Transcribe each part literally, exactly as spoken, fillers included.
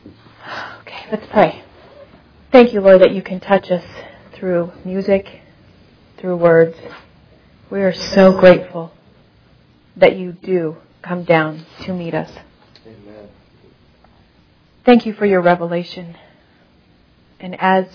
Okay, let's pray. Thank you, Lord, that you can touch us through music, through words. We are so grateful that you do come down to meet us. Amen. Thank you for your revelation. And as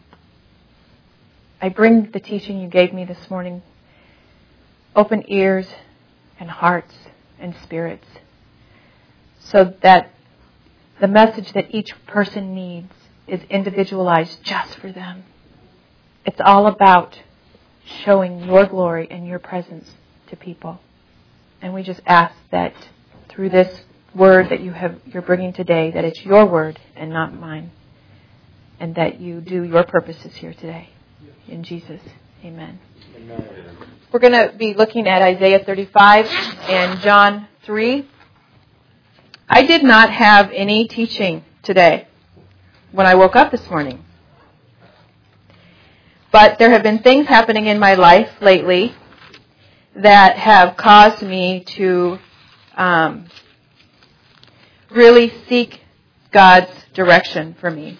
I bring the teaching you gave me this morning, open ears and hearts and spirits, so that the message that each person needs is individualized just for them. It's all about showing your glory and your presence to people. And we just ask that through this word that you have, you're bringing today, that it's your word and not mine. And that you do your purposes here today. In Jesus, amen. Amen. We're going to be looking at Isaiah thirty-five and John three. I did not have any teaching today when I woke up this morning. But there have been things happening in my life lately that have caused me to um, really seek God's direction for me.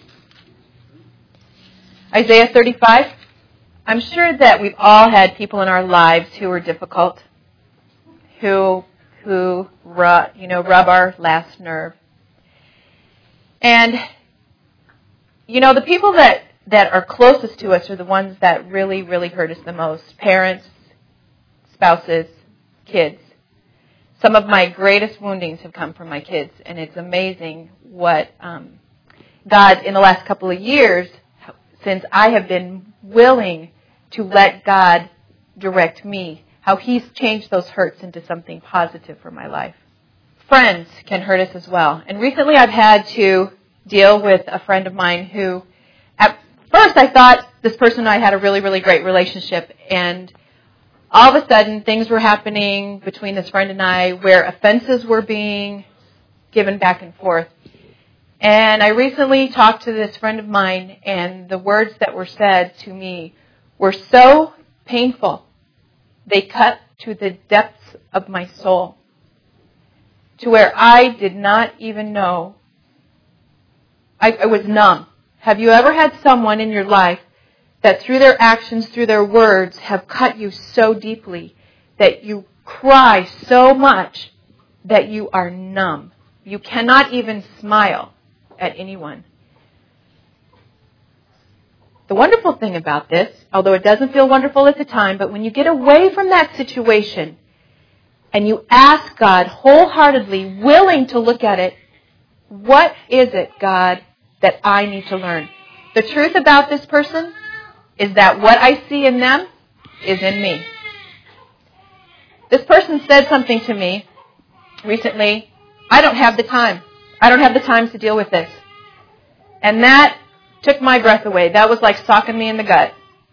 Isaiah thirty-five. I'm sure that we've all had people in our lives who were difficult, who who you know rub our last nerve. And you know the people that that are closest to us are the ones that really, really hurt us the most. Parents, spouses, kids. Some of my greatest woundings have come from my kids, and it's amazing what um, God, in the last couple of years, since I have been willing to let God direct me, how He's changed those hurts into something positive for my life. Friends can hurt us as well. And recently I've had to deal with a friend of mine who, at first I thought this person and I had a really, really great relationship, and all of a sudden things were happening between this friend and I where offenses were being given back and forth. And I recently talked to this friend of mine, and the words that were said to me were so painful. They cut to the depths of my soul, to where I did not even know. I, I was numb. Have you ever had someone in your life that through their actions, through their words, have cut you so deeply that you cry so much that you are numb? You cannot even smile at anyone. The wonderful thing about this, although it doesn't feel wonderful at the time, but when you get away from that situation and you ask God wholeheartedly, willing to look at it, what is it, God, that I need to learn? The truth about this person is that what I see in them is in me. This person said something to me recently. I don't have the time. I don't have the time to deal with this. And that took my breath away. That was like socking me in the gut.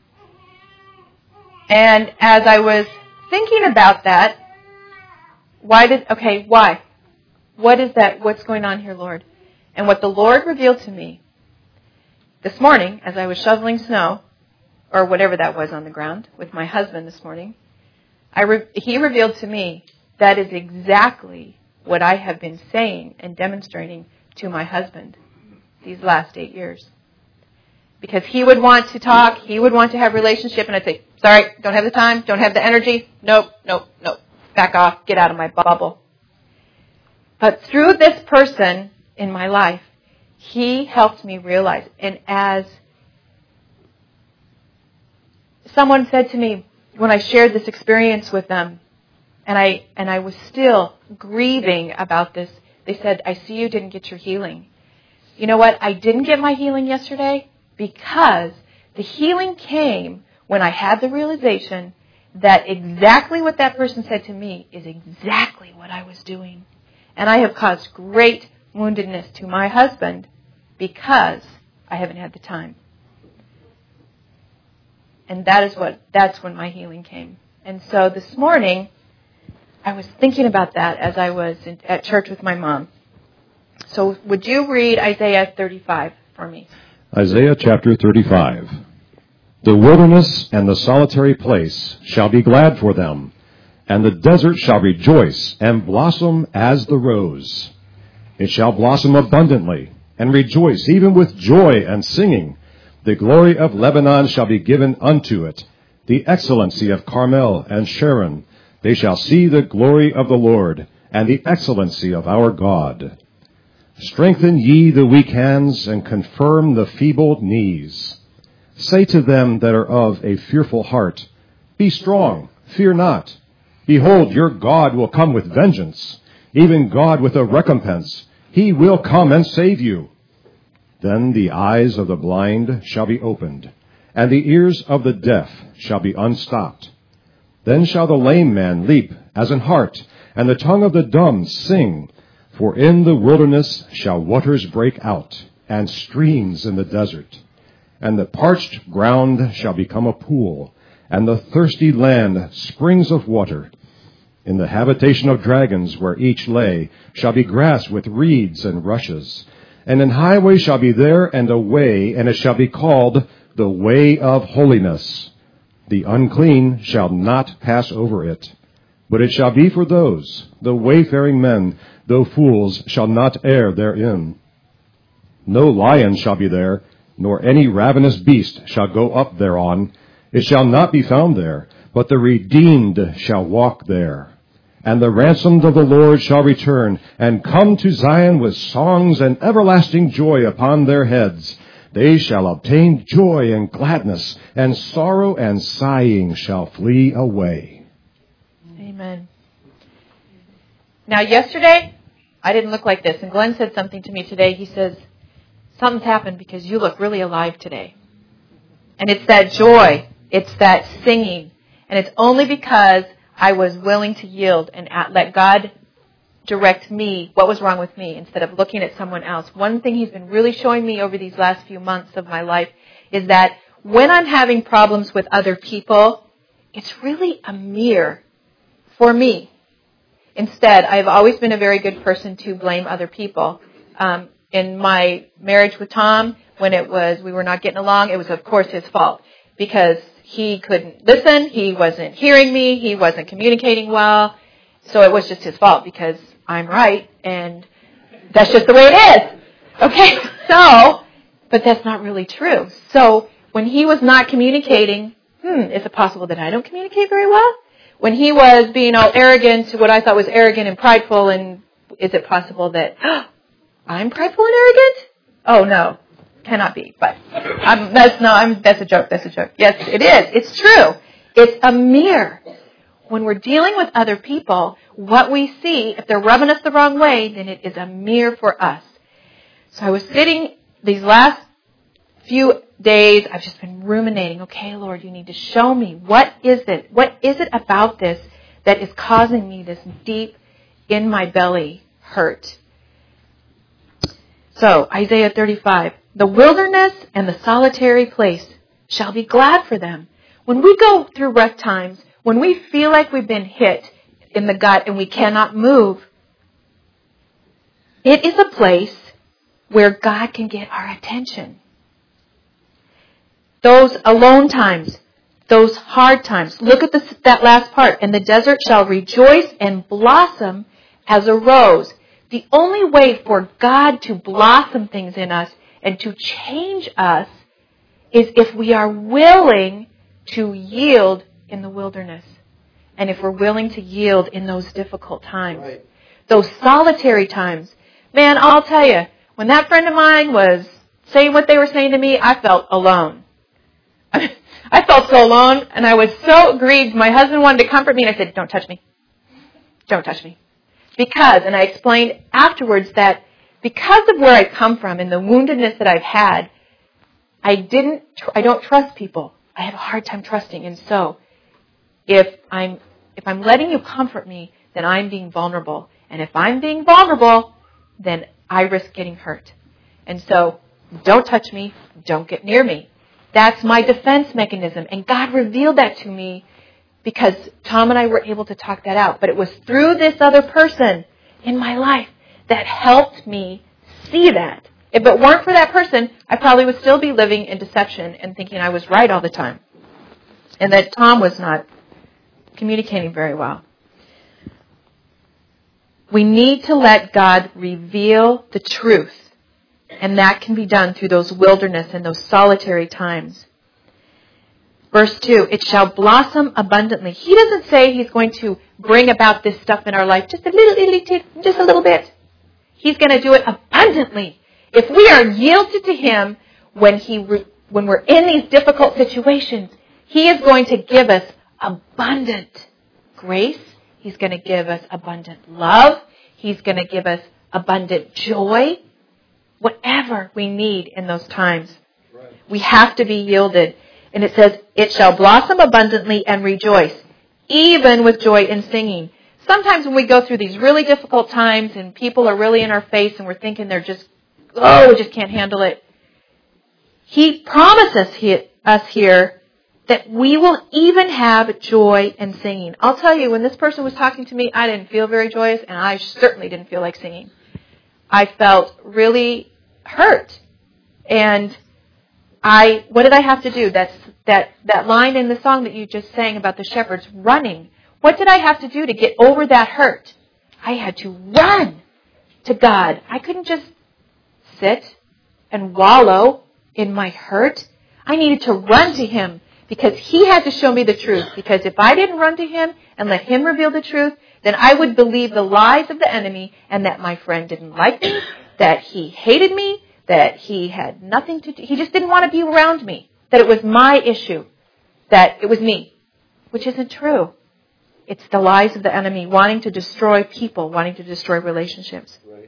And as I was thinking about that, why did, okay, why? What is that? What's going on here, Lord? And what the Lord revealed to me this morning as I was shoveling snow, or whatever that was on the ground, with my husband this morning, I re- he revealed to me that is exactly what I have been saying and demonstrating to my husband these last eight years. Because he would want to talk, he would want to have a relationship, and I'd say, sorry, don't have the time, don't have the energy, nope, nope, nope, back off, get out of my bubble. But through this person in my life, he helped me realize, and as someone said to me when I shared this experience with them, and I and I was still grieving about this, they said, I see you didn't get your healing. You know what? I didn't get my healing yesterday because the healing came when I had the realization that exactly what that person said to me is exactly what I was doing. And I have caused great woundedness to my husband because I haven't had the time. And that is what, that's when my healing came. And so this morning, I was thinking about that as I was in, at church with my mom. So would you read Isaiah thirty-five for me? Isaiah chapter thirty-five. The wilderness and the solitary place shall be glad for them, and the desert shall rejoice and blossom as the rose. It shall blossom abundantly, and rejoice, even with joy and singing. The glory of Lebanon shall be given unto it, the excellency of Carmel and Sharon. They shall see the glory of the Lord, and the excellency of our God. Strengthen ye the weak hands, and confirm the feeble knees. Say to them that are of a fearful heart, Be strong, fear not. Behold, your God will come with vengeance, even God with a recompense. He will come and save you. Then the eyes of the blind shall be opened, and the ears of the deaf shall be unstopped. Then shall the lame man leap as an hart, and the tongue of the dumb sing. For in the wilderness shall waters break out, and streams in the desert. And the parched ground shall become a pool, and the thirsty land springs of water. In the habitation of dragons, where each lay, shall be grass with reeds and rushes. And an highway shall be there, and a way, and it shall be called the way of holiness. The unclean shall not pass over it. But it shall be for those, the wayfaring men, though fools, shall not err therein. No lion shall be there, nor any ravenous beast shall go up thereon. It shall not be found there, but the redeemed shall walk there. And the ransomed of the Lord shall return, and come to Zion with songs and everlasting joy upon their heads. They shall obtain joy and gladness, and sorrow and sighing shall flee away. Amen. Now, yesterday, I didn't look like this, and Glenn said something to me today. He says, something's happened because you look really alive today. And it's that joy. It's that singing. And it's only because I was willing to yield and let God direct me what was wrong with me instead of looking at someone else. One thing He's been really showing me over these last few months of my life is that when I'm having problems with other people, it's really a mirror for me. Instead, I've always been a very good person to blame other people. Um, in my marriage with Tom, when it was we were not getting along, it was of course his fault because he couldn't listen, he wasn't hearing me, he wasn't communicating well. So it was just his fault because I'm right, and that's just the way it is. Okay, so, but that's not really true. So when he was not communicating, hmm, is it possible that I don't communicate very well? When he was being all arrogant, what I thought was arrogant and prideful, and is it possible that oh, I'm prideful and arrogant? Oh no, cannot be. But I'm, that's no, I'm, that's a joke. That's a joke. Yes, it is. It's true. It's a mirror. When we're dealing with other people, what we see, if they're rubbing us the wrong way, then it is a mirror for us. So I was sitting these last few days, I've just been ruminating. Okay, Lord, you need to show me. What is it? What is it about this that is causing me this deep, in my belly hurt? So, Isaiah thirty-five. The wilderness and the solitary place shall be glad for them. When we go through rough times, when we feel like we've been hit in the gut and we cannot move, it is a place where God can get our attention. Those alone times, those hard times. Look at this, that last part. And the desert shall rejoice and blossom as a rose. The only way for God to blossom things in us and to change us is if we are willing to yield in the wilderness. And if we're willing to yield in those difficult times. Right. Those solitary times. Man, I'll tell you, when that friend of mine was saying what they were saying to me, I felt alone. I felt so alone, and I was so grieved. My husband wanted to comfort me, and I said, don't touch me. Don't touch me. Because, and I explained afterwards that because of where I come from and the woundedness that I've had, I didn't, I don't trust people. I have a hard time trusting. And so, if I'm, if I'm letting you comfort me, then I'm being vulnerable. And if I'm being vulnerable, then I risk getting hurt. And so, don't touch me. Don't get near me. That's my defense mechanism. And God revealed that to me because Tom and I were able to talk that out. But it was through this other person in my life that helped me see that. If it weren't for that person, I probably would still be living in deception and thinking I was right all the time. And that Tom was not communicating very well. We need to let God reveal the truth And that can be done through those wilderness and those solitary times. Verse two, it shall blossom abundantly. He doesn't say he's going to bring about this stuff in our life just a little, little, just a little bit. He's going to do it abundantly. If we are yielded to him when he when we're in these difficult situations, he is going to give us abundant grace. He's going to give us abundant love. He's going to give us abundant joy. Whatever we need in those times. Right. We have to be yielded. And it says, it shall blossom abundantly and rejoice, even with joy in singing. Sometimes when we go through these really difficult times and people are really in our face and we're thinking they're just, oh, we just can't handle it. He promises us here that we will even have joy in singing. I'll tell you, when this person was talking to me, I didn't feel very joyous, and I certainly didn't feel like singing. I felt really hurt. And I, what did I have to do? That's, that, that line in the song that you just sang about the shepherds running. What did I have to do to get over that hurt? I had to run to God. I couldn't just sit and wallow in my hurt. I needed to run to him because he had to show me the truth. Because if I didn't run to him and let him reveal the truth, then I would believe the lies of the enemy and that my friend didn't like me, that he hated me, that he had nothing to do. He just didn't want to be around me, that it was my issue, that it was me, which isn't true. It's the lies of the enemy wanting to destroy people, wanting to destroy relationships. Right.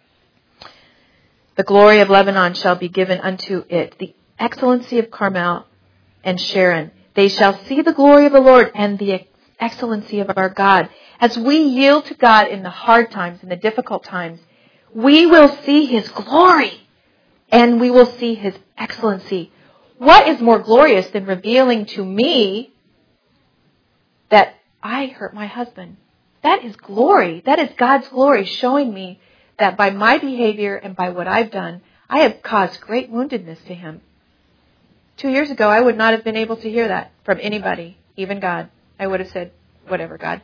The glory of Lebanon shall be given unto it, the excellency of Carmel and Sharon. They shall see the glory of the Lord and the excellency of our God. As we yield to God in the hard times, in the difficult times, we will see his glory and we will see his excellency. What is more glorious than revealing to me that I hurt my husband? That is glory. That is God's glory showing me that by my behavior and by what I've done, I have caused great woundedness to him. Two years ago, I would not have been able to hear that from anybody, even God. I would have said, whatever, God.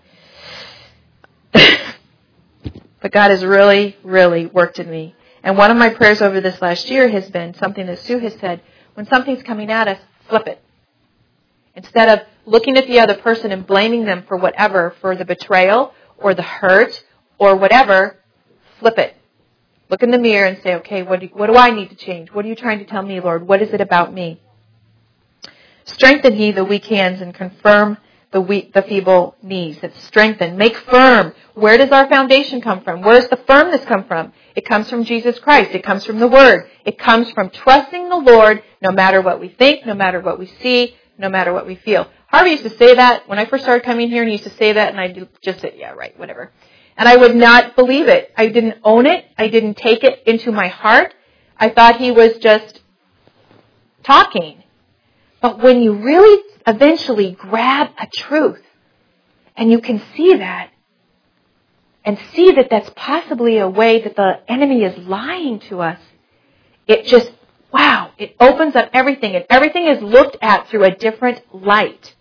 But God has really, really worked in me. And one of my prayers over this last year has been something that Sue has said, when something's coming at us, flip it. Instead of looking at the other person and blaming them for whatever, for the betrayal or the hurt or whatever, flip it. Look in the mirror and say, okay, what do, what do I need to change? What are you trying to tell me, Lord? What is it about me? Strengthen ye the weak hands and confirm the weak, the feeble knees. It's strengthen. Make firm. Where does our foundation come from? Where does the firmness come from? It comes from Jesus Christ. It comes from the Word. It comes from trusting the Lord no matter what we think, no matter what we see, no matter what we feel. Harvey used to say that when I first started coming here, and he used to say that, and I just said, yeah, right, whatever. And I would not believe it. I didn't own it. I didn't take it into my heart. I thought he was just talking. But when you really eventually grab a truth and you can see that and see that that's possibly a way that the enemy is lying to us, it just, wow, it opens up everything, and everything is looked at through a different light.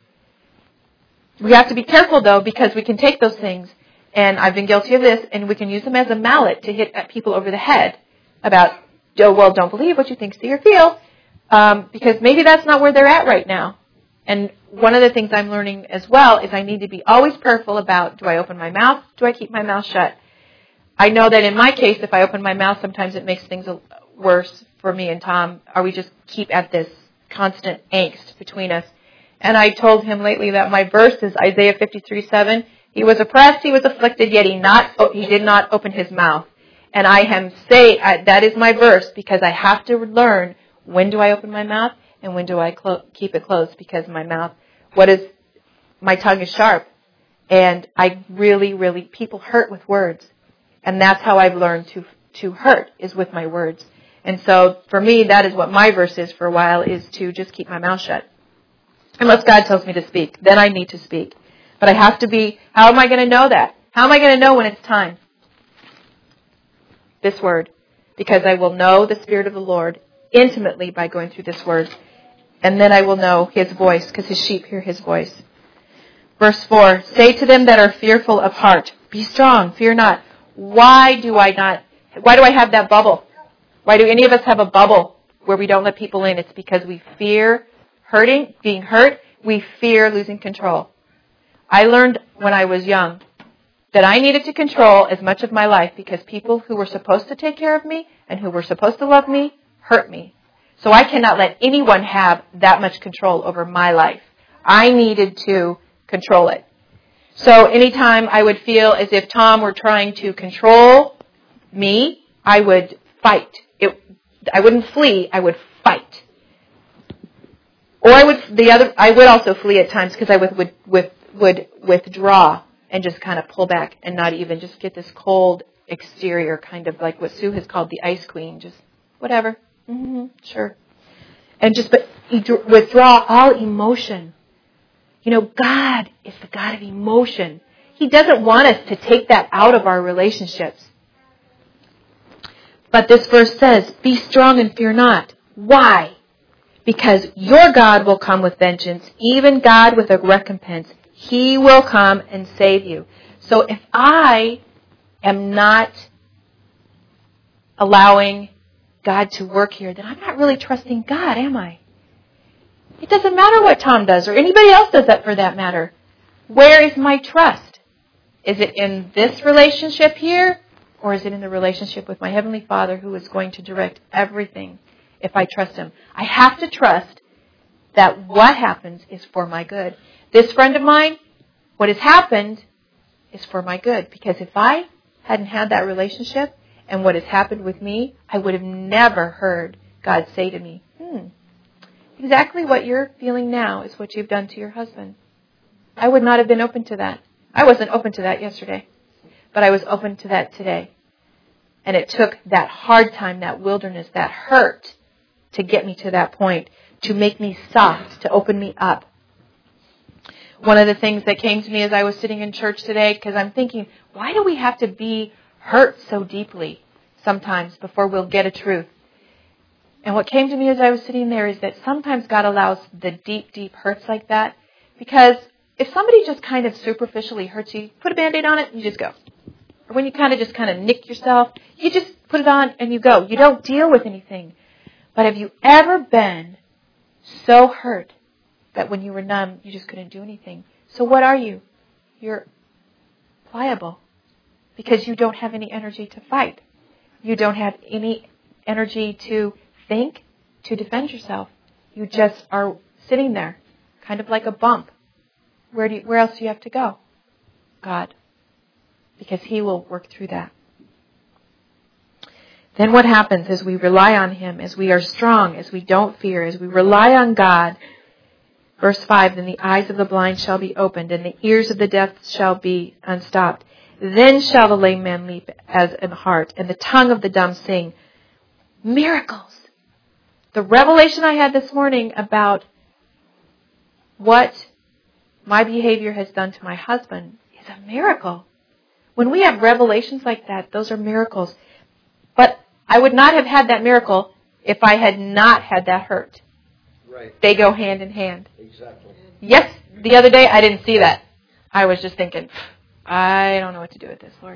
We have to be careful, though, because we can take those things, and I've been guilty of this, and we can use them as a mallet to hit at people over the head about, oh, well, don't believe what you think, see, or feel, um, because maybe that's not where they're at right now. And one of the things I'm learning as well is I need to be always careful about, do I open my mouth? Do I keep my mouth shut? I know that in my case, if I open my mouth, sometimes it makes things worse for me and Tom, or we just keep at this constant angst between us. And I told him lately that my verse is Isaiah fifty-three seven. He was oppressed, he was afflicted, yet he not he did not open his mouth. And I am say I, that is my verse because I have to learn when do I open my mouth and when do I clo- keep it closed, because my mouth, what is, my tongue is sharp. And I really, really, people hurt with words. And that's how I've learned to to hurt, is with my words. And so for me, that is what my verse is for a while, is to just keep my mouth shut. Unless God tells me to speak, then I need to speak. But I have to be, how am I going to know that? How am I going to know when it's time? This word. Because I will know the Spirit of the Lord intimately by going through this word. And then I will know his voice, because his sheep hear his voice. Verse four, say to them that are fearful of heart, be strong, fear not. Why do I not, why do I have that bubble? Why do any of us have a bubble where we don't let people in? It's because we fear hurting, being hurt. We fear losing control. I learned when I was young that I needed to control as much of my life because people who were supposed to take care of me and who were supposed to love me hurt me. So I cannot let anyone have that much control over my life. I needed to control it. So anytime I would feel as if Tom were trying to control me, I would fight. It, I wouldn't flee, I would fight. Or I would the other I would also flee at times because I would, would would would withdraw and just kind of pull back and not even just get this cold exterior, kind of like what Sue has called the ice queen, just whatever. Mm-hmm, sure. And just but withdraw all emotion. You know, God is the God of emotion. He doesn't want us to take that out of our relationships. But this verse says, be strong and fear not. Why? Because your God will come with vengeance, even God with a recompense. He will come and save you. So if I am not allowing God to work here, then I'm not really trusting God, am I? It doesn't matter what Tom does or anybody else does that for that matter. Where is my trust? Is it in this relationship here? Or is it in the relationship with my Heavenly Father who is going to direct everything if I trust Him? I have to trust that what happens is for my good. This friend of mine, what has happened is for my good. Because if I hadn't had that relationship and what has happened with me, I would have never heard God say to me, hmm, exactly what you're feeling now is what you've done to your husband. I would not have been open to that. I wasn't open to that yesterday. But I was open to that today. And it took that hard time, that wilderness, that hurt to get me to that point, to make me soft, to open me up. One of the things that came to me as I was sitting in church today, because I'm thinking, why do we have to be hurt so deeply sometimes before we'll get a truth? And what came to me as I was sitting there is that sometimes God allows the deep, deep hurts like that, because if somebody just kind of superficially hurts you, put a Band-Aid on it and you just go. Or when you kind of just kind of nick yourself, you just put it on and you go. You don't deal with anything. But have you ever been so hurt that when you were numb, you just couldn't do anything? So what are you? You're pliable because you don't have any energy to fight. You don't have any energy to think, to defend yourself. You just are sitting there, kind of like a bump. Where do you, where else do you have to go? God. Because He will work through that. Then what happens as we rely on Him, as we are strong, as we don't fear, as we rely on God? Verse five, then the eyes of the blind shall be opened, and the ears of the deaf shall be unstopped. Then shall the lame man leap as an hart, and the tongue of the dumb sing. Miracles. The revelation I had this morning about what my behavior has done to my husband is a miracle. When we have revelations like that, those are miracles. But I would not have had that miracle if I had not had that hurt. Right. They go hand in hand. Exactly. Yes, the other day I didn't see that. I was just thinking, I don't know what to do with this, Lord.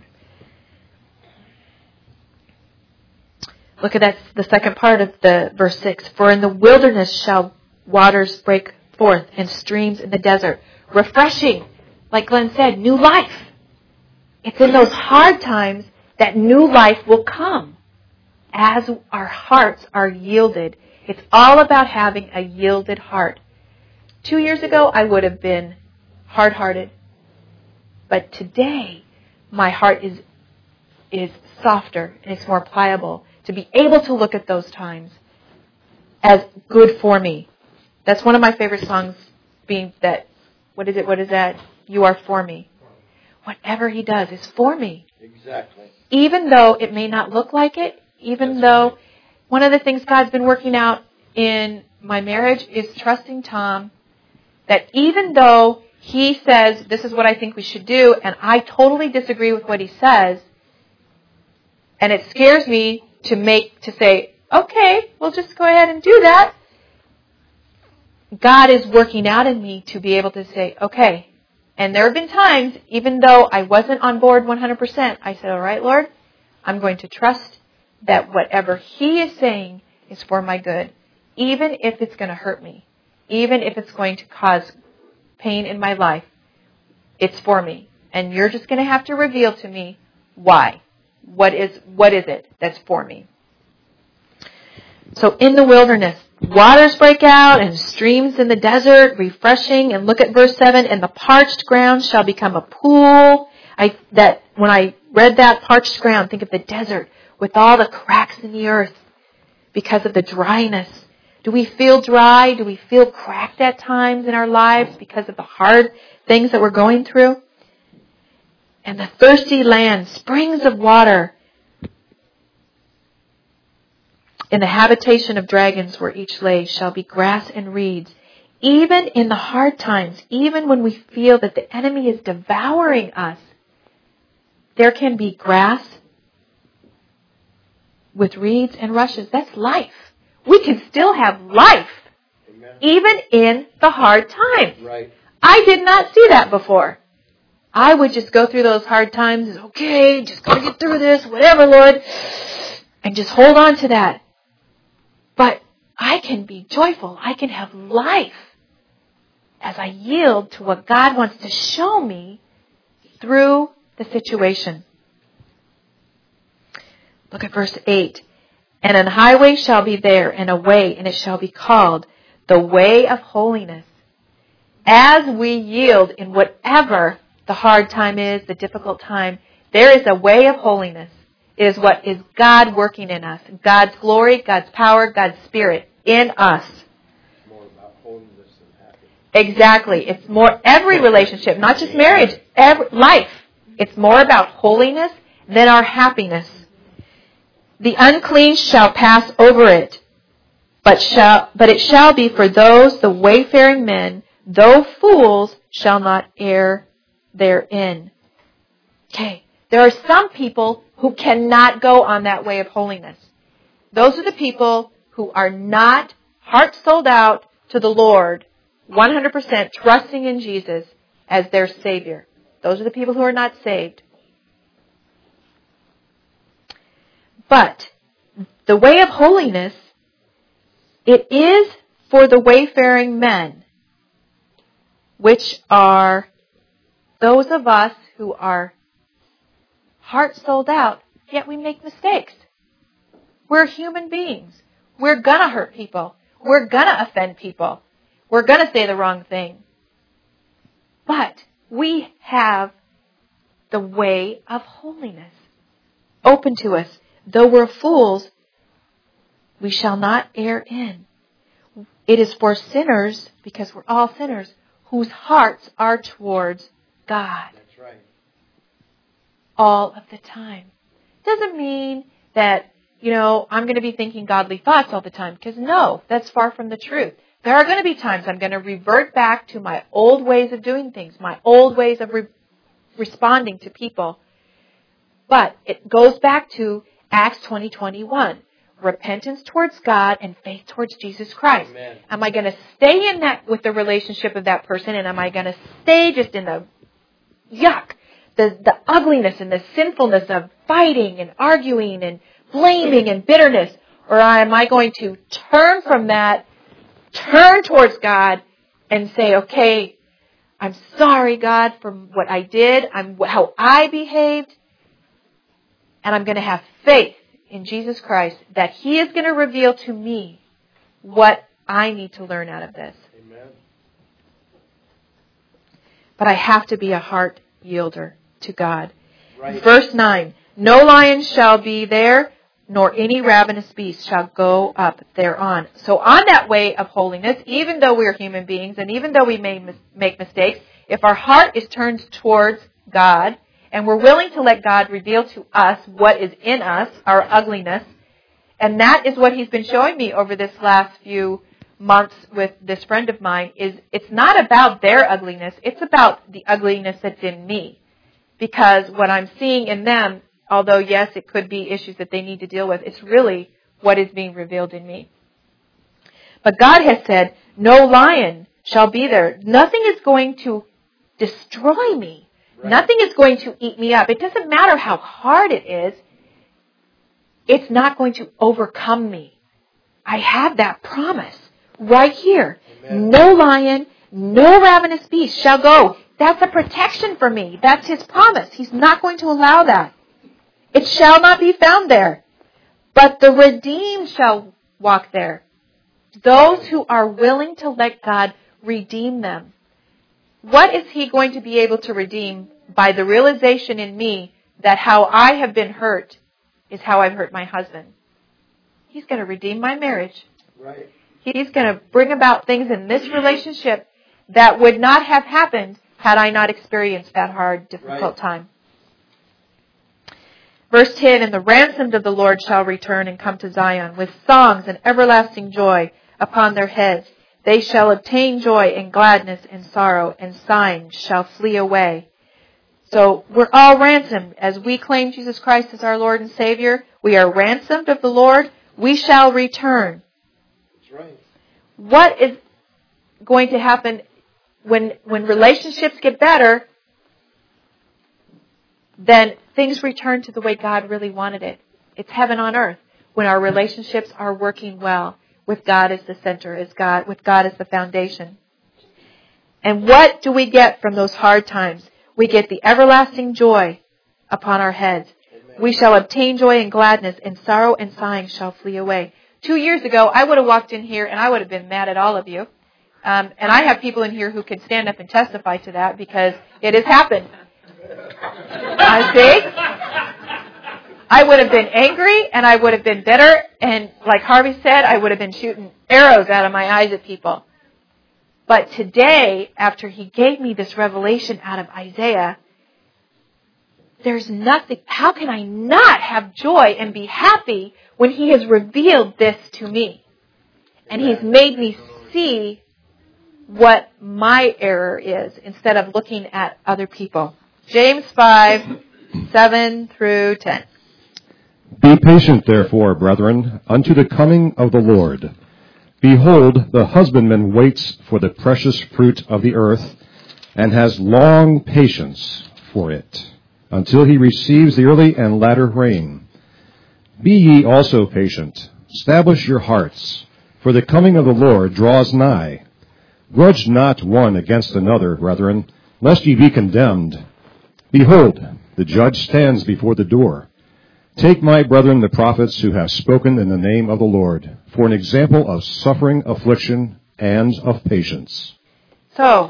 Look at that, the second part of the verse six. For in the wilderness shall waters break forth and streams in the desert. Refreshing. Like Glenn said, new life. It's in those hard times that new life will come as our hearts are yielded. It's all about having a yielded heart. Two years ago, I would have been hard-hearted. But today, my heart is is softer and it's more pliable to be able to look at those times as good for me. That's one of my favorite songs, being that, what is it, what is that? You are for me. Whatever He does is for me. Exactly. Even though it may not look like it, even That's though right. One of the things God's been working out in my marriage is trusting Tom that even though he says, this is what I think we should do, and I totally disagree with what he says, and it scares me to make, to say, okay, we'll just go ahead and do that. God is working out in me to be able to say, okay. And there have been times, even though I wasn't on board one hundred percent, I said, all right, Lord, I'm going to trust that whatever He is saying is for my good, even if it's going to hurt me, even if it's going to cause pain in my life, it's for me. And you're just going to have to reveal to me why. What is, what is it that's for me? So in the wilderness, waters break out and streams in the desert, refreshing. And look at verse seven, and the parched ground shall become a pool. I, that when I read that parched ground, think of the desert with all the cracks in the earth because of the dryness. Do we feel dry? Do we feel cracked at times in our lives because of the hard things that we're going through? And the thirsty land, springs of water. In the habitation of dragons where each lay shall be grass and reeds. Even in the hard times, even when we feel that the enemy is devouring us, there can be grass with reeds and rushes. That's life. We can still have life. Amen. Even in the hard times. Right. I did not see that before. I would just go through those hard times. Okay, just got to get through this, whatever, Lord. And just hold on to that. But I can be joyful. I can have life as I yield to what God wants to show me through the situation. Look at verse eight. And an highway shall be there, and a way, and it shall be called the way of holiness. As we yield in whatever the hard time is, the difficult time, there is a way of holiness. It is what is God working in us. God's glory, God's power, God's Spirit in us. It's more about holiness than happiness. Exactly. It's more every relationship, not just marriage, every life. It's more about holiness than our happiness. The unclean shall pass over it, but shall but it shall be for those, the wayfaring men, though fools, shall not err therein. Okay. There are some people who cannot go on that way of holiness. Those are the people who are not heart sold out to the Lord, one hundred percent trusting in Jesus as their Savior. Those are the people who are not saved. But the way of holiness, it is for the wayfaring men, which are those of us who are heart sold out, yet we make mistakes. We're human beings. We're going to hurt people. We're going to offend people. We're going to say the wrong thing. But we have the way of holiness open to us. Though we're fools, we shall not err in. It is for sinners, because we're all sinners, whose hearts are towards God. That's right. All of the time. Doesn't mean that, you know, I'm going to be thinking godly thoughts all the time, because no, that's far from the truth. There are going to be times I'm going to revert back to my old ways of doing things, my old ways of re- responding to people. But it goes back to Acts twenty twenty-one. Repentance towards God and faith towards Jesus Christ. Amen. Am I going to stay in that with the relationship of that person, and am I going to stay just in the yuck, the, the ugliness and the sinfulness of fighting and arguing and blaming and bitterness? Or am I going to turn from that, turn towards God and say, okay, I'm sorry, God, for what I did, I'm how I behaved, and I'm going to have faith in Jesus Christ that He is going to reveal to me what I need to learn out of this. Amen. But I have to be a heart yielder to God. Right. Verse nine, no lion shall be there, nor any ravenous beast shall go up thereon. So on that way of holiness, even though we are human beings, and even though we may mis- make mistakes, if our heart is turned towards God, and we're willing to let God reveal to us what is in us, our ugliness, and that is what He's been showing me over this last few months with this friend of mine, is it's not about their ugliness, it's about the ugliness that's in me. Because what I'm seeing in them, although yes, it could be issues that they need to deal with, it's really what is being revealed in me. But God has said, no lion shall be there. Nothing is going to destroy me. Right. Nothing is going to eat me up. It doesn't matter how hard it is. it's not going to overcome me. I have that promise right here. Amen. No lion, no ravenous beast shall go. That's a protection for me. That's His promise. He's not going to allow that. It shall not be found there. But the redeemed shall walk there. Those who are willing to let God redeem them. What is He going to be able to redeem? By the realization in me that how I have been hurt is how I've hurt my husband. He's going to redeem my marriage. Right. He's going to bring about things in this relationship that would not have happened had I not experienced that hard, difficult right. time. Verse ten, and the ransomed of the Lord shall return and come to Zion with songs and everlasting joy upon their heads. They shall obtain joy and gladness and sorrow, and sighing shall flee away. So we're all ransomed. As we claim Jesus Christ as our Lord and Savior, we are ransomed of the Lord. We shall return. That's right. What is going to happen when when relationships get better? Then things return to the way God really wanted it. It's heaven on earth when our relationships are working well with God as the center, as God, with God as the foundation. And what do we get from those hard times? We get the everlasting joy upon our heads. Amen. We shall obtain joy and gladness, and sorrow and sighing shall flee away. Two years ago, I would have walked in here and I would have been mad at all of you. Um, and I have people in here who can stand up and testify to that because it has happened. I see. I would have been angry and I would have been bitter. And like Harvey said, I would have been shooting arrows out of my eyes at people. But today, after he gave me this revelation out of Isaiah, there's nothing, how can I not have joy and be happy when He has revealed this to me? And He's made me see what my error is instead of looking at other people. James five, seven through ten. Be patient, therefore, brethren, unto the coming of the Lord. Behold, the husbandman waits for the precious fruit of the earth, and has long patience for it, until he receives the early and latter rain. Be ye also patient. Establish your hearts, for the coming of the Lord draws nigh. Grudge not one against another, brethren, lest ye be condemned. Behold, the judge stands before the door. Take, my brethren, the prophets who have spoken in the name of the Lord, for an example of suffering, affliction, and of patience. So,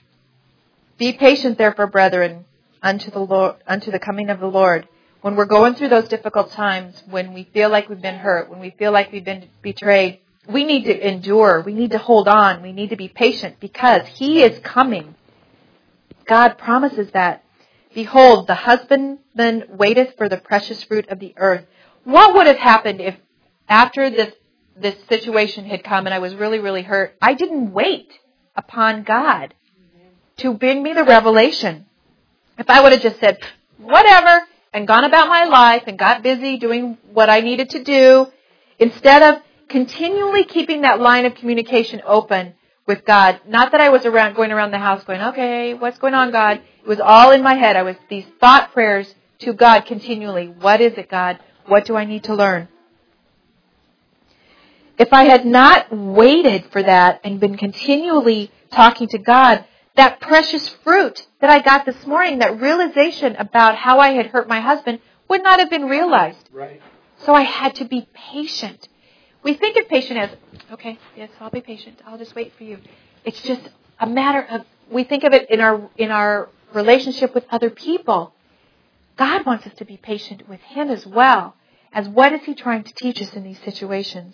be patient, therefore, brethren, unto the Lord, unto the coming of the Lord. When we're going through those difficult times, when we feel like we've been hurt, when we feel like we've been betrayed, we need to endure. We need to hold on. We need to be patient because He is coming. God promises that. Behold, the husbandman waiteth for the precious fruit of the earth. What would have happened if after this, this situation had come and I was really, really hurt, I didn't wait upon God to bring me the revelation? If I would have just said, whatever, and gone about my life and got busy doing what I needed to do, instead of continually keeping that line of communication open with God. Not that I was around going around the house going, okay, what's going on, God? It was all in my head. I was these thought prayers to God continually. What is it, God? What do I need to learn? If I had not waited for that and been continually talking to God, that precious fruit that I got this morning, that realization about how I had hurt my husband, would not have been realized. Right. So I had to be patient. We think of patient as, okay, yes, I'll be patient. I'll just wait for you. It's just a matter of, we think of it in our in our relationship with other people. God wants us to be patient with Him as well, as what is He trying to teach us in these situations.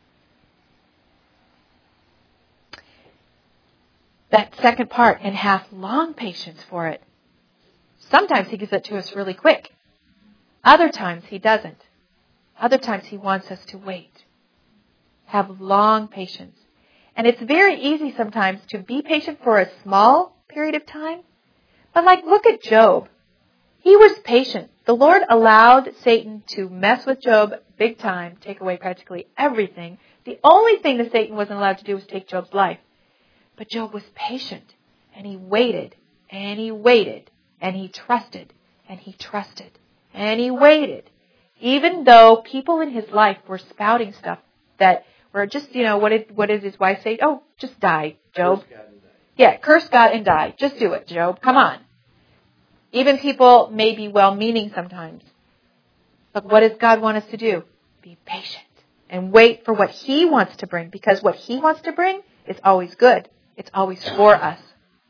That second part, and hath long patience for it. Sometimes He gives it to us really quick. Other times He doesn't. Other times He wants us to wait. Have long patience. And it's very easy sometimes to be patient for a small period of time. But like, look at Job. He was patient. The Lord allowed Satan to mess with Job big time, take away practically everything. The only thing that Satan wasn't allowed to do was take Job's life. But Job was patient, and he waited, and he waited, and he trusted, and he trusted, and he waited. Even though people in his life were spouting stuff that were just, you know, what did, what did his wife say? Oh, just die, Job. Yeah, curse God and die. Just do it, Job. Come on. Even people may be well-meaning sometimes. But what does God want us to do? Be patient and wait for what he wants to bring, because what he wants to bring is always good. It's always for us.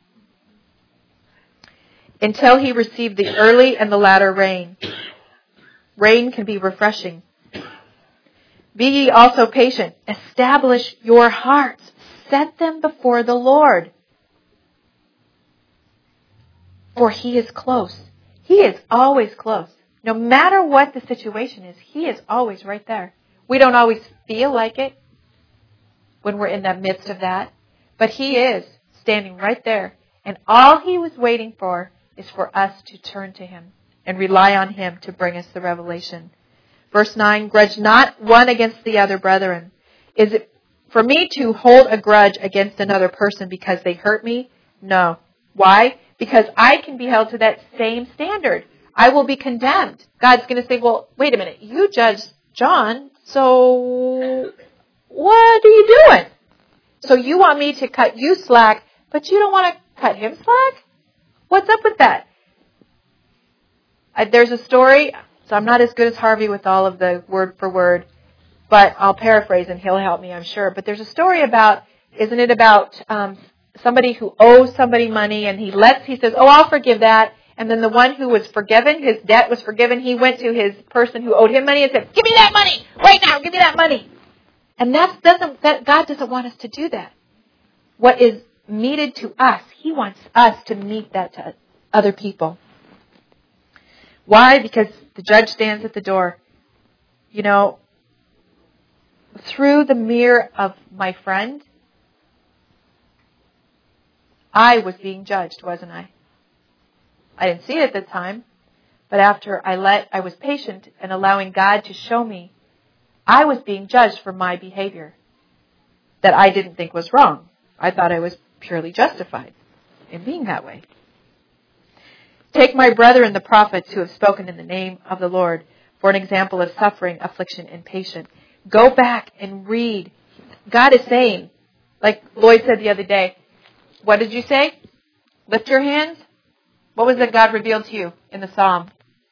Until he received the early and the latter rain. Rain can be refreshing. Be ye also patient. Establish your hearts. Set them before the Lord. For he is close. He is always close. No matter what the situation is, he is always right there. We don't always feel like it when we're in the midst of that. But he is standing right there. And all he was waiting for is for us to turn to him and rely on him to bring us the revelation. Verse nine, grudge not one against the other, brethren. Is it for me to hold a grudge against another person because they hurt me? No. Why? Because I can be held to that same standard. I will be condemned. God's going to say, well, wait a minute. You judged John, so what are you doing? So you want me to cut you slack, but you don't want to cut him slack? What's up with that? I, there's a story, so I'm not as good as Harvey with all of the word for word, but I'll paraphrase and he'll help me, I'm sure. But there's a story about, isn't it about um, somebody who owes somebody money, and he lets, he says, oh, I'll forgive that. And then the one who was forgiven, his debt was forgiven, he went to his person who owed him money and said, give me that money right now, give me that money. And that doesn't, that God doesn't want us to do that. What is meted to us, he wants us to meet that to other people. Why? Because the judge stands at the door. You know, through the mirror of my friend, I was being judged, wasn't I? I didn't see it at the time, but after I let, I was patient and allowing God to show me, I was being judged for my behavior that I didn't think was wrong. I thought I was purely justified in being that way. Take my brethren, the prophets, who have spoken in the name of the Lord, for an example of suffering, affliction, and patience. Go back and read. God is saying, like Lloyd said the other day, what did you say? Lift your hands. What was that God revealed to you in the Psalm?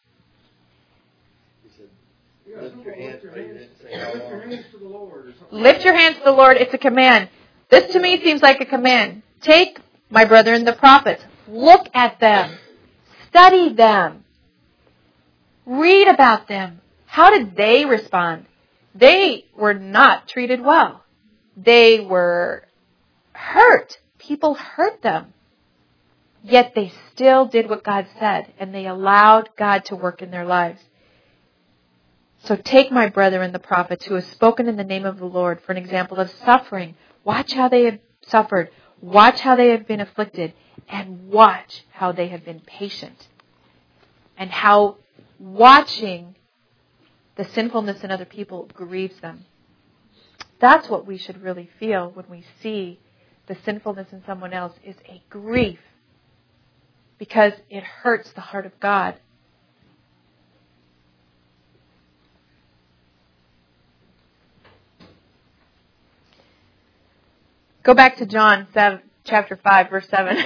He said, lift your hands, but he didn't say how long. Lift your hands to the Lord or something. Lift your hands to the Lord. It's a command. This to me seems like a command. Take my brethren, the prophets. Look at them. Study them. Read about them. How did they respond? They were not treated well. They were hurt. People hurt them. Yet they still did what God said, and they allowed God to work in their lives. So take my brethren, the prophets, who have spoken in the name of the Lord, for an example of suffering. Watch how they have suffered. Watch how they have been afflicted. And watch how they have been patient. And how watching the sinfulness in other people grieves them. That's what we should really feel when we see the sinfulness in someone else, is a grief. Because it hurts the heart of God. Go back to John seven, chapter five, verse seven.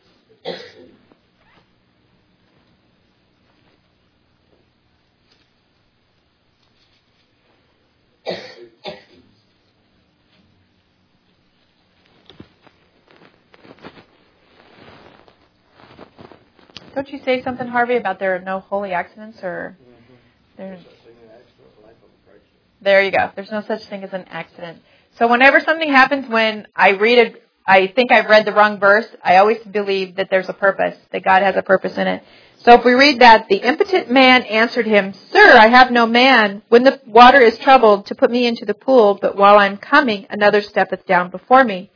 Don't you say something, Harvey, about there are no holy accidents, or there? There you go. There's no such thing as an accident. So whenever something happens, when I read it, I think I've read the wrong verse, I always believe that there's a purpose, that God has a purpose in it. So if we read that, the impotent man answered him, Sir, I have no man, when the water is troubled, to put me into the pool, but while I'm coming, another steppeth down before me.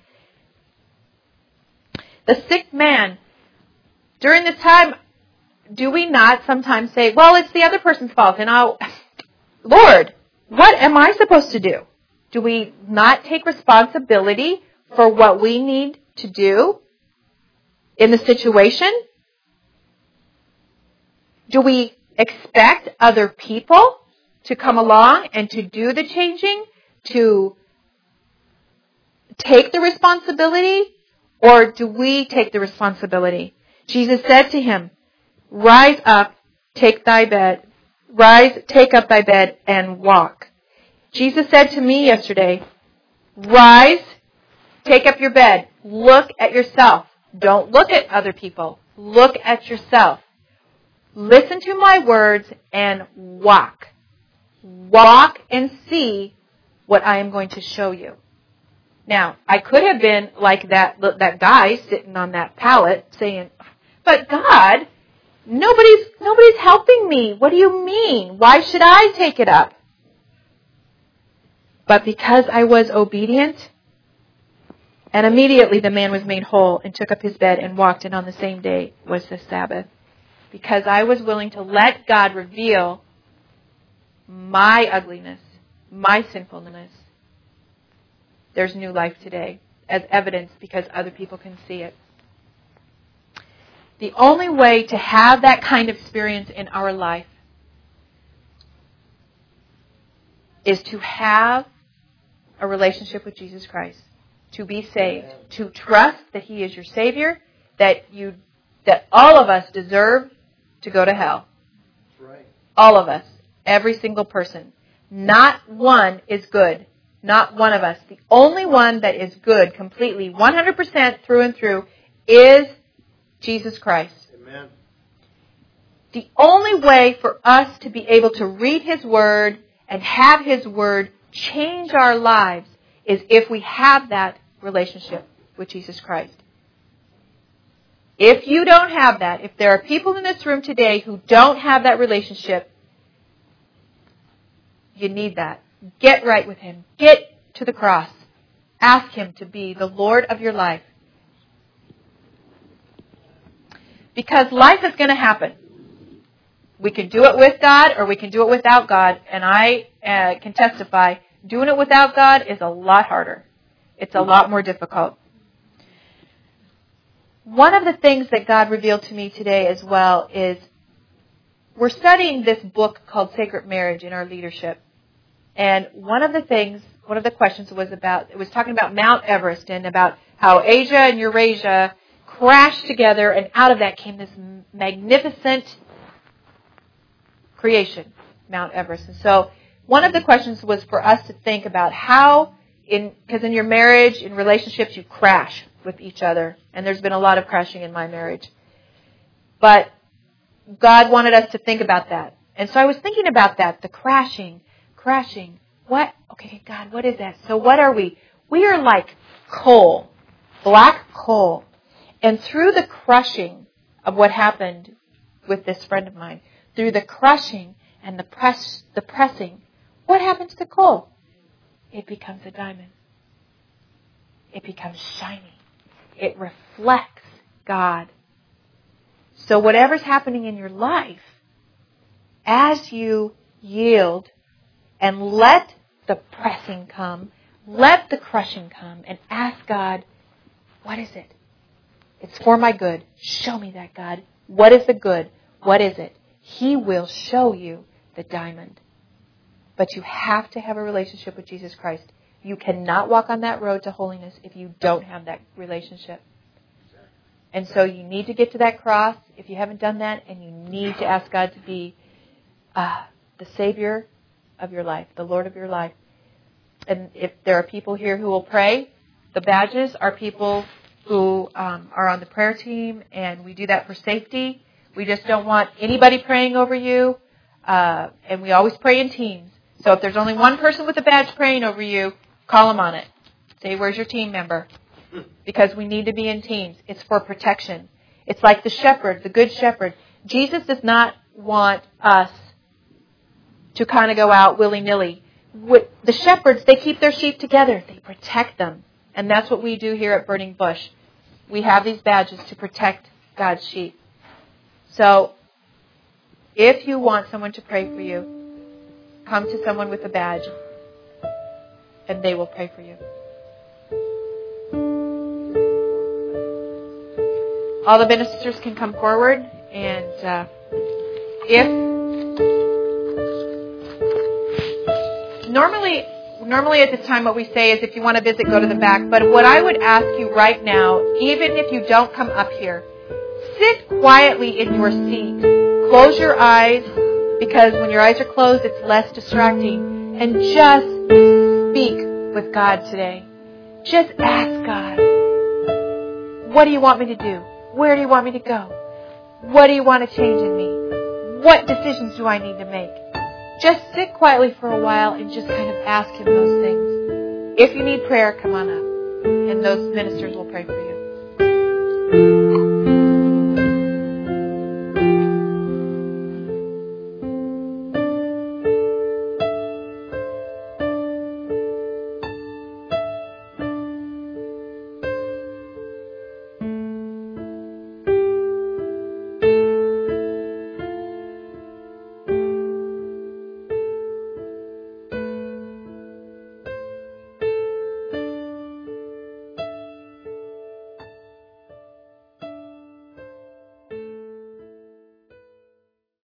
The sick man, during this time, do we not sometimes say, well, it's the other person's fault, and I'll, Lord, what am I supposed to do? Do we not take responsibility for what we need to do in the situation? Do we expect other people to come along and to do the changing, to take the responsibility, or do we take the responsibility? Jesus said to him, rise up, take thy bed, rise, take up thy bed, and walk. Jesus said to me yesterday, rise, take up your bed, look at yourself. Don't look at other people. Look at yourself. Listen to my words and walk. Walk and see what I am going to show you. Now, I could have been like that, that guy sitting on that pallet saying, but God, nobody's, nobody's helping me. What do you mean? Why should I take it up? But because I was obedient, and immediately the man was made whole and took up his bed and walked, and on the same day was the Sabbath. Because I was willing to let God reveal my ugliness, my sinfulness, there's new life today as evidence because other people can see it. The only way to have that kind of experience in our life is to have a relationship with Jesus Christ, to be saved, to trust that He is your Savior, that you, that all of us deserve to go to hell. That's right. All of us. Every single person. Not one is good. Not one of us. The only one that is good completely, one hundred percent through and through, is Jesus Christ. Amen. The only way for us to be able to read His Word and have His Word change our lives is if we have that relationship with Jesus Christ. If you don't have that, if there are people in this room today who don't have that relationship, you need that. Get right with Him. Get to the cross. Ask Him to be the Lord of your life. Because life is going to happen. We can do it with God or we can do it without God. And I uh, can testify, doing it without God is a lot harder. It's a lot more difficult. One of the things that God revealed to me today as well is we're studying this book called Sacred Marriage in our leadership. And one of the things, one of the questions was about, it was talking about Mount Everest and about how Asia and Eurasia crashed together, and out of that came this magnificent creation, Mount Everest. And so one of the questions was for us to think about how, in because in your marriage, in relationships, you crash with each other. And there's been a lot of crashing in my marriage. But God wanted us to think about that. And so I was thinking about that, the crashing, crashing. What? Okay, God, what is that? So what are we? We are like coal, black coal. And through the crushing of what happened with this friend of mine, through the crushing and the press, the pressing, what happens to coal? It becomes a diamond. It becomes shiny. It reflects God. So whatever's happening in your life, as you yield and let the pressing come, let the crushing come, and ask God, what is it? It's for my good. Show me that, God. What is the good? What is it? He will show you the diamond. But you have to have a relationship with Jesus Christ. You cannot walk on that road to holiness if you don't have that relationship. And so you need to get to that cross if you haven't done that, and you need to ask God to be uh, the Savior of your life, the Lord of your life. And if there are people here who will pray, the badges are people who um, are on the prayer team, and we do that for safety. We just don't want anybody praying over you, uh, and we always pray in teams. So if there's only one person with a badge praying over you, call them on it. Say, where's your team member? Because we need to be in teams. It's for protection. It's like the shepherd, the good shepherd. Jesus does not want us to kind of go out willy-nilly. The shepherds, they keep their sheep together. They protect them. And that's what we do here at Burning Bush. We have these badges to protect God's sheep. So, if you want someone to pray for you, come to someone with a badge, and they will pray for you. All the ministers can come forward, and uh, if normally, normally at this time what we say is if you want to visit, go to the back. But what I would ask you right now, even if you don't come up here, sit quietly in your seat. Close your eyes, because when your eyes are closed, it's less distracting. And just speak with God today. Just ask God, what do you want me to do? Where do you want me to go? What do you want to change in me? What decisions do I need to make? Just sit quietly for a while and just kind of ask Him those things. If you need prayer, come on up, and those ministers will pray for you.